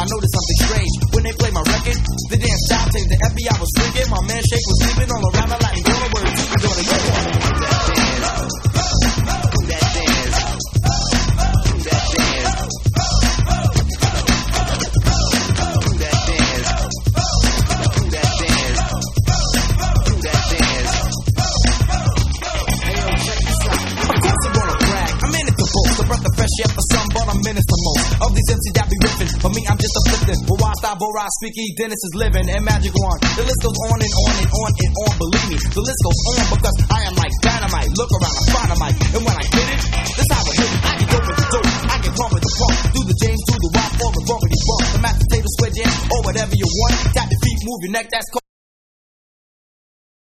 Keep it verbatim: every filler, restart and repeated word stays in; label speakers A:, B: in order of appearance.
A: I noticed something strange when they play my record. The dance style changed, the F B I was freaking. My man Shake was sleeping all around the Latin corner where the people doing it. For me, I'm just uplifting. But why stop Borat, Speaky, Dennis is living, and Magic One. The list goes on and on and on and on. Believe me, the list goes on because I am like dynamite. Look around, I find a mic, and when I hit it, this how I hit it. I can go with the dope, I can pump with the pump. Do the James, do the rock, or the bumpity bump. The Master Tater Square Jam, or whatever you want. Tap your feet, move your neck, that's cool.